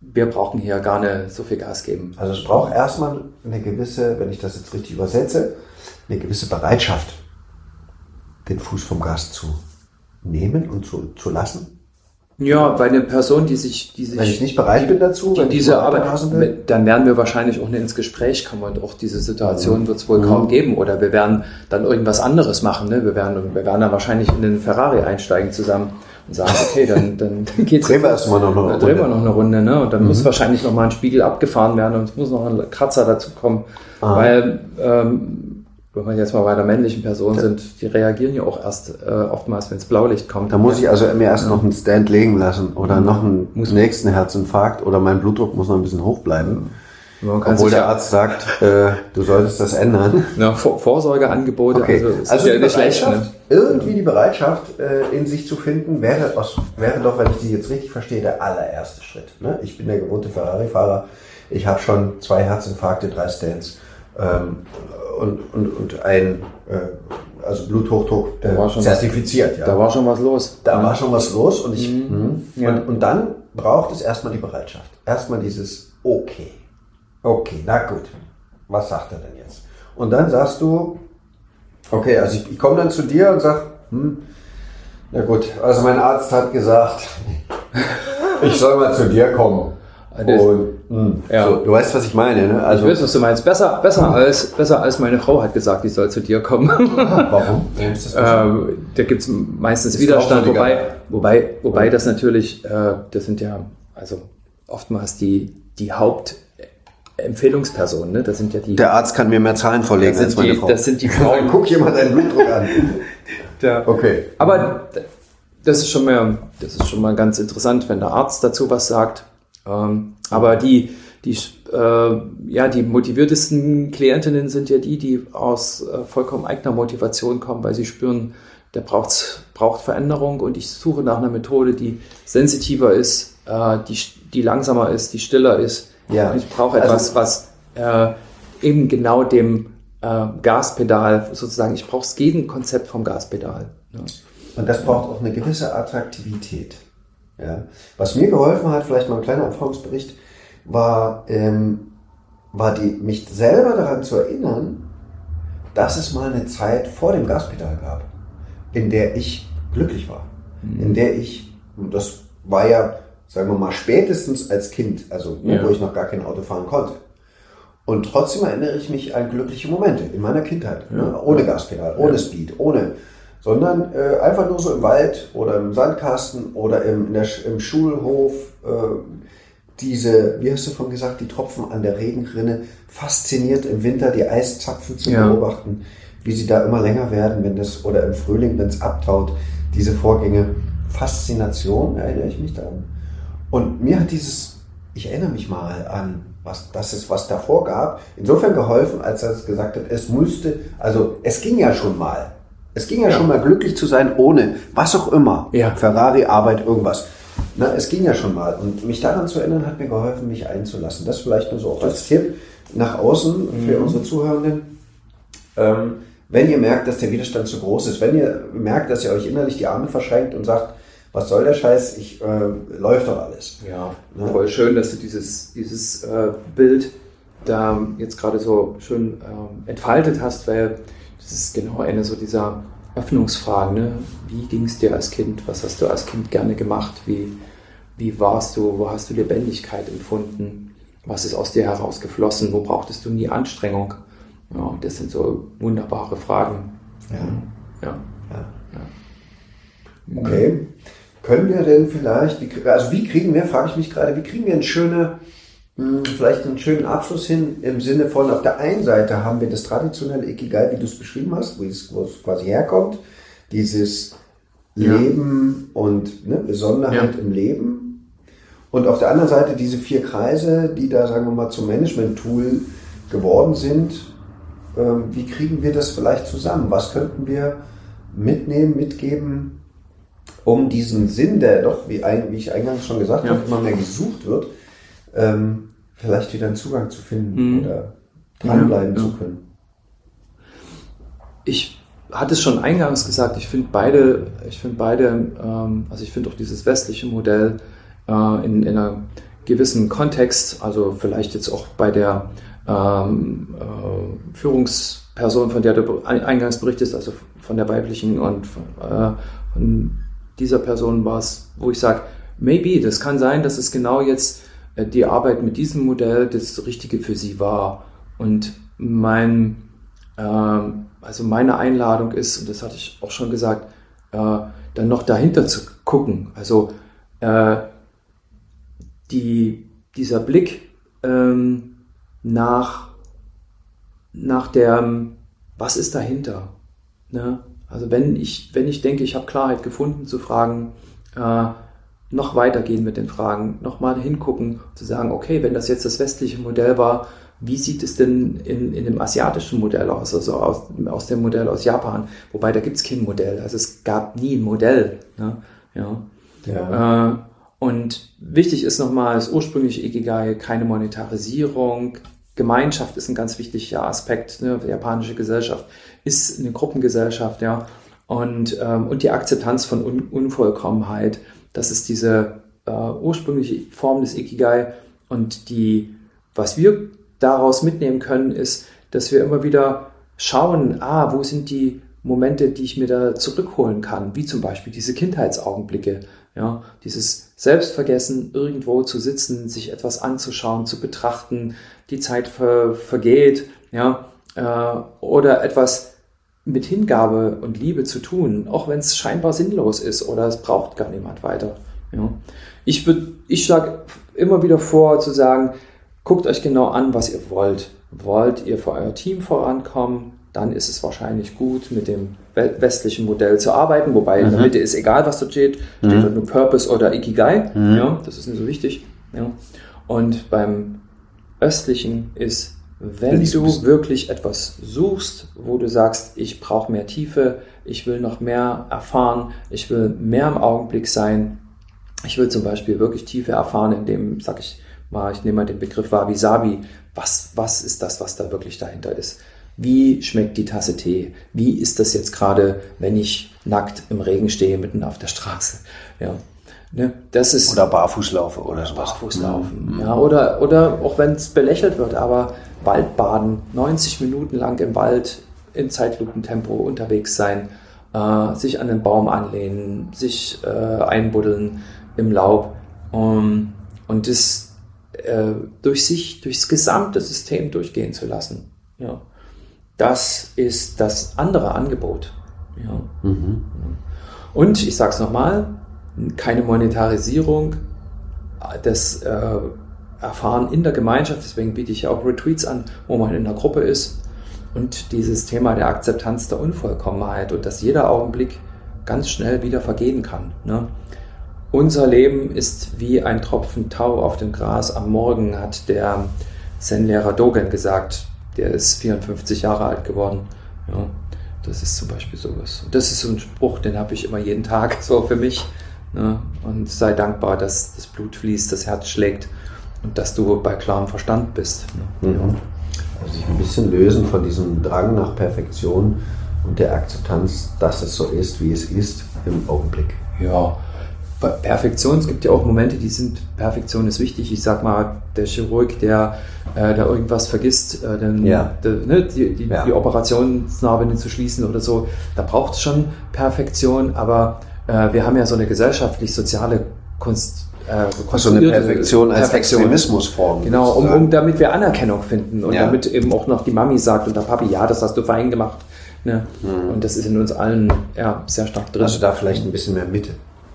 wir brauchen hier gar nicht so viel Gas geben. Also es braucht erstmal eine gewisse, wenn ich das jetzt richtig übersetze, eine gewisse Bereitschaft, den Fuß vom Gas zu nehmen und zu lassen. Ja, weil eine Person, die sich wenn ich nicht bereit bin dazu, wenn diese Arbeit, dann werden wir wahrscheinlich auch nicht ins Gespräch kommen und auch diese Situation wird es wohl kaum geben oder wir werden dann irgendwas anderes machen. Ne? Wir werden dann wahrscheinlich in den Ferrari einsteigen zusammen und sagen, okay, dann geht's. Drehen wir erstmal noch eine Runde. Ne? Und dann muss wahrscheinlich noch mal ein Spiegel abgefahren werden und es muss noch ein Kratzer dazu kommen, weil wenn wir jetzt mal bei der männlichen Person sind, die reagieren ja auch erst oftmals, wenn es Blaulicht kommt. Da muss ich also mir erst noch einen Stand legen lassen oder noch einen nächsten Herzinfarkt oder mein Blutdruck muss noch ein bisschen hoch bleiben. Obwohl der Arzt sagt, du solltest das ändern. Ja, Vorsorgeangebote, okay. Also ja nicht schlecht. Ne? Irgendwie die Bereitschaft in sich zu finden, wäre doch, wenn ich die jetzt richtig verstehe, der allererste Schritt. Ne? Ich bin der gewohnte Ferrari-Fahrer, ich habe schon 2 Herzinfarkte, 3 Stents. Und ein Bluthochdruck zertifiziert. Da war schon was los. War schon was los und und dann braucht es erstmal die Bereitschaft. Erstmal dieses okay, na gut, was sagt er denn jetzt? Und dann sagst du, okay, also ich komme dann zu dir und sag, na gut, also mein Arzt hat gesagt, ich soll mal zu dir kommen. Und, so, du weißt, was ich meine, ne? Also, ich weiß, was du meinst. Besser als meine Frau hat gesagt, ich soll zu dir kommen. Warum? Da gibt es meistens Widerstand, wobei das natürlich, das sind ja also oftmals die Hauptempfehlungspersonen, ne? Das sind ja die. Der Arzt kann mir mehr Zahlen vorlegen als meine Frau. Das sind die Frauen. Guck jemand deinen Blutdruck an. Okay. Aber das ist schon mal ganz interessant, wenn der Arzt dazu was sagt. Aber die motiviertesten Klientinnen sind ja die aus vollkommen eigener Motivation kommen, weil sie spüren, der braucht Veränderung und ich suche nach einer Methode, die sensitiver ist, die langsamer ist, die stiller ist. Ja. Und ich brauche etwas, was eben genau dem Gaspedal sozusagen, ich brauche das Gegenkonzept vom Gaspedal. Ja. Und das braucht auch eine gewisse Attraktivität. Ja. Was mir geholfen hat, vielleicht mal ein kleiner Erfahrungsbericht, war mich selber daran zu erinnern, dass es mal eine Zeit vor dem Gaspedal gab, in der ich glücklich war. In der das war ja, sagen wir mal, spätestens als Kind, also wo ich noch gar kein Auto fahren konnte. Und trotzdem erinnere ich mich an glückliche Momente in meiner Kindheit, ohne Gaspedal, ohne Speed, sondern einfach nur so im Wald oder im Sandkasten oder im Schulhof, wie hast du vorhin gesagt, die Tropfen an der Regenrinne, fasziniert im Winter die Eiszapfen zu beobachten, wie sie da immer länger werden, oder im Frühling, wenn es abtaut, diese Vorgänge. Faszination, erinnere ich mich daran. Und mir hat ich erinnere mich mal an, was davor gab, insofern geholfen, als er gesagt hat, es ging ja schon mal. Es ging ja schon mal glücklich zu sein, ohne was auch immer. Ja. Ferrari, Arbeit, irgendwas. Es ging ja schon mal. Und mich daran zu erinnern, hat mir geholfen, mich einzulassen. Das vielleicht nur so auch als Tipp nach außen für unsere Zuhörenden. Wenn ihr merkt, dass der Widerstand zu groß ist, wenn ihr merkt, dass ihr euch innerlich die Arme verschränkt und sagt, was soll der Scheiß, läuft doch alles. Ja, voll schön, dass du dieses Bild da jetzt gerade so schön entfaltet hast, weil das ist genau eine so dieser Öffnungsfragen. Ne? Wie ging es dir als Kind? Was hast du als Kind gerne gemacht? Wie warst du? Wo hast du Lebendigkeit empfunden? Was ist aus dir herausgeflossen? Wo brauchtest du nie Anstrengung? Ja, das sind so wunderbare Fragen. Ja. Okay. Können wir denn vielleicht, wie kriegen wir vielleicht einen schönen Abschluss hin im Sinne von, auf der einen Seite haben wir das traditionelle Ikigai, wie du es beschrieben hast, wo es quasi herkommt, dieses Leben und Besonderheit im Leben. Und auf der anderen Seite diese 4 Kreise, die da, sagen wir mal, zum Management-Tool geworden sind. Wie kriegen wir das vielleicht zusammen? Was könnten wir mitgeben, um diesen Sinn, der doch, wie ich eingangs schon gesagt habe, immer mehr gesucht wird, vielleicht wieder einen Zugang zu finden oder dranbleiben zu können. Ich hatte es schon eingangs gesagt, ich finde beide, also ich finde auch dieses westliche Modell in einer gewissen Kontext, also vielleicht jetzt auch bei der Führungsperson, von der du eingangs berichtest, also von der weiblichen und von dieser Person war es, wo ich sage, maybe, das kann sein, dass es genau jetzt die Arbeit mit diesem Modell das Richtige für sie war. Und meine Einladung ist, und das hatte ich auch schon gesagt, dann noch dahinter zu gucken. Also dieser Blick nach der, was ist dahinter? Ne? Also wenn ich denke, ich habe Klarheit gefunden, zu fragen, noch weitergehen mit den Fragen, nochmal hingucken, zu sagen, okay, wenn das jetzt das westliche Modell war, wie sieht es denn in dem asiatischen Modell aus, also aus dem Modell aus Japan? Wobei, da gibt es kein Modell, also es gab nie ein Modell. Ne? Ja. Und wichtig ist nochmal, das ursprüngliche Ikigai, keine Monetarisierung, Gemeinschaft ist ein ganz wichtiger Aspekt, ne? Die japanische Gesellschaft ist eine Gruppengesellschaft, ja, und die Akzeptanz von Unvollkommenheit, das ist diese ursprüngliche Form des Ikigai, und was wir daraus mitnehmen können, ist, dass wir immer wieder schauen, wo sind die Momente, die ich mir da zurückholen kann, wie zum Beispiel diese Kindheitsaugenblicke, ja, dieses Selbstvergessen, irgendwo zu sitzen, sich etwas anzuschauen, zu betrachten, die Zeit vergeht, ja, oder etwas mit Hingabe und Liebe zu tun, auch wenn es scheinbar sinnlos ist oder es braucht gar niemand weiter. Ja. Ich schlage immer wieder vor zu sagen, guckt euch genau an, was ihr wollt. Wollt ihr für euer Team vorankommen? Dann ist es wahrscheinlich gut, mit dem westlichen Modell zu arbeiten, wobei in der Mitte ist egal, was dort steht dort nur Purpose oder Ikigai, ja, das ist nicht so wichtig. Ja. Und beim östlichen ist, wenn du wirklich etwas suchst, wo du sagst, ich brauche mehr Tiefe, ich will noch mehr erfahren, ich will mehr im Augenblick sein, ich will zum Beispiel wirklich Tiefe erfahren, indem, ich nehme mal den Begriff Wabi-Sabi, was ist das, was da wirklich dahinter ist? Wie schmeckt die Tasse Tee? Wie ist das jetzt gerade, wenn ich nackt im Regen stehe, mitten auf der Straße? Ja. Ne, das ist, oder barfuß laufe oder sowas. Barfuß laufen. Ja, oder auch wenn es belächelt wird, aber Waldbaden, 90 Minuten lang im Wald in Zeitlupentempo unterwegs sein, sich an den Baum anlehnen, sich einbuddeln im Laub und das durchs gesamte System durchgehen zu lassen. Ja. Das ist das andere Angebot. Ja. Und ich sage es nochmal, keine Monetarisierung, das Erfahren in der Gemeinschaft, deswegen biete ich ja auch Retreats an, wo man in der Gruppe ist, und dieses Thema der Akzeptanz der Unvollkommenheit und dass jeder Augenblick ganz schnell wieder vergehen kann. Ne? Unser Leben ist wie ein Tropfen Tau auf dem Gras am Morgen, hat der Zen-Lehrer Dogen gesagt. Der ist 54 Jahre alt geworden. Ja, das ist zum Beispiel sowas. Und das ist so ein Spruch, den habe ich immer jeden Tag so für mich. Ne? Und sei dankbar, dass das Blut fließt, das Herz schlägt und dass du bei klarem Verstand bist. Ne? Mhm. Ja. Also sich ein bisschen lösen von diesem Drang nach Perfektion und der Akzeptanz, dass es so ist, wie es ist, im Augenblick. Ja, bei Perfektion, es gibt ja auch Momente, Perfektion ist wichtig. Ich sag mal, der Chirurg, der da irgendwas vergisst, die Operationsnarbe nicht zu schließen oder so, da braucht es schon Perfektion, aber wir haben ja so eine gesellschaftlich-soziale so eine Perfektion als Extremismusform. Genau, damit wir Anerkennung finden und damit eben auch noch die Mami sagt und der Papi, ja, das hast du fein gemacht. Ne? Und das ist in uns allen sehr stark drin. Also da vielleicht ein bisschen mehr Mitte.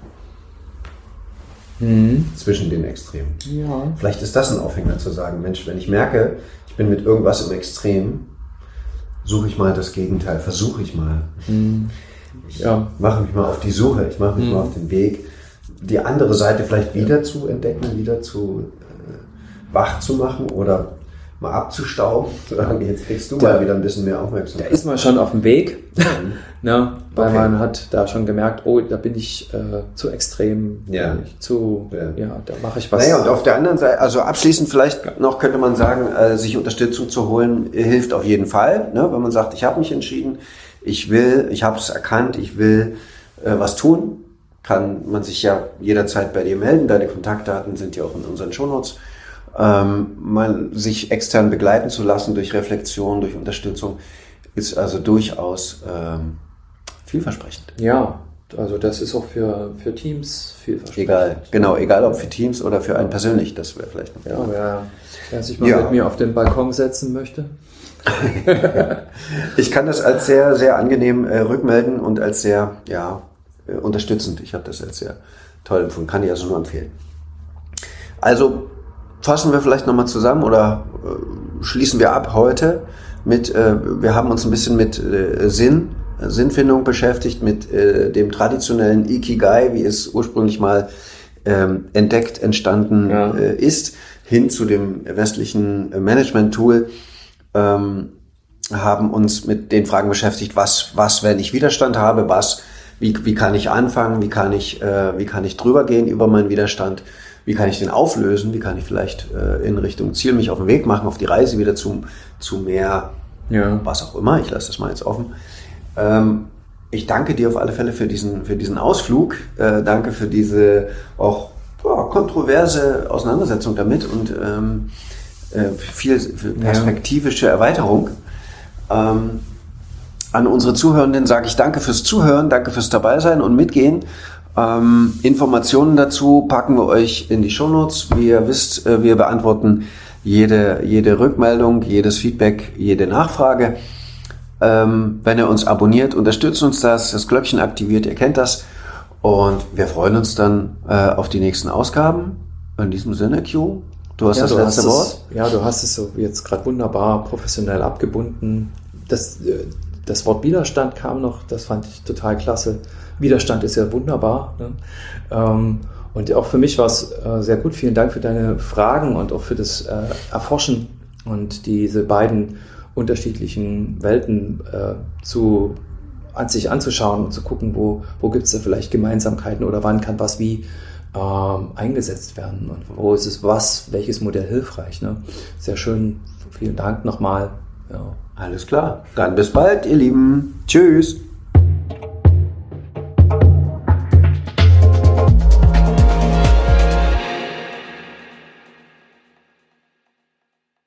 Zwischen den Extremen. Ja. Vielleicht ist das ein Aufhänger zu sagen, Mensch, wenn ich merke, ich bin mit irgendwas im Extrem, suche ich mal das Gegenteil, versuche ich mal. Ich mache mich mal auf die Suche, ich mache mich mal auf den Weg, die andere Seite vielleicht wieder zu entdecken, wieder zu wach zu machen oder mal abzustauben. Jetzt kriegst du mal wieder ein bisschen mehr Aufmerksamkeit. Da ist man schon auf dem Weg, weil man hat da schon gemerkt, da bin ich zu extrem, da mache ich was. Naja, und auf der anderen Seite, also abschließend vielleicht noch könnte man sagen, sich Unterstützung zu holen, hilft auf jeden Fall, ne? Wenn man sagt, ich habe mich entschieden, ich habe es erkannt, ich will was tun, kann man sich ja jederzeit bei dir melden. Deine Kontaktdaten sind ja auch in unseren Shownotes. Mal sich extern begleiten zu lassen durch Reflexion, durch Unterstützung, ist also durchaus vielversprechend. Ja, also das ist auch für Teams vielversprechend. Egal ob für Teams oder für einen persönlich, das wäre vielleicht noch. Ja, wer sich mal mit mir auf den Balkon setzen möchte. Ich kann das als sehr, sehr angenehm rückmelden und als sehr unterstützend. Ich habe das als sehr toll empfunden, kann ich also nur empfehlen. Also fassen wir vielleicht nochmal zusammen oder schließen wir ab heute mit, wir haben uns ein bisschen mit Sinnfindung beschäftigt, mit dem traditionellen Ikigai, wie es ursprünglich mal entdeckt, entstanden ist, hin zu dem westlichen Management-Tool, haben uns mit den Fragen beschäftigt, was wenn ich Widerstand habe, wie kann ich anfangen, wie kann ich drüber gehen über meinen Widerstand, wie kann ich den auflösen, wie kann ich vielleicht in Richtung Ziel mich auf den Weg machen, auf die Reise wieder zu mehr, was auch immer, ich lasse das mal jetzt offen. Ich danke dir auf alle Fälle für diesen Ausflug, danke für diese auch kontroverse Auseinandersetzung damit und viel perspektivische Erweiterung. An unsere Zuhörenden sage ich danke fürs Zuhören, danke fürs Dabeisein und Mitgehen. Informationen dazu packen wir euch in die Shownotes. Wie ihr wisst, wir beantworten jede Rückmeldung, jedes Feedback, jede Nachfrage. Wenn ihr uns abonniert, unterstützt uns das Glöckchen aktiviert, ihr kennt das. Und wir freuen uns dann auf die nächsten Ausgaben. In diesem Sinne, Q, du hast das letzte Wort. Du hast es so jetzt gerade wunderbar professionell abgebunden. Das Wort Widerstand kam noch, das fand ich total klasse. Widerstand ist ja wunderbar. Ne? Und auch für mich war es sehr gut. Vielen Dank für deine Fragen und auch für das Erforschen und diese beiden unterschiedlichen Welten an sich anzuschauen und zu gucken, wo gibt es da vielleicht Gemeinsamkeiten oder wann kann was wie eingesetzt werden und wo ist es welches Modell hilfreich. Ne? Sehr schön. Vielen Dank nochmal. Ja. Alles klar. Dann bis bald, ihr Lieben. Tschüss.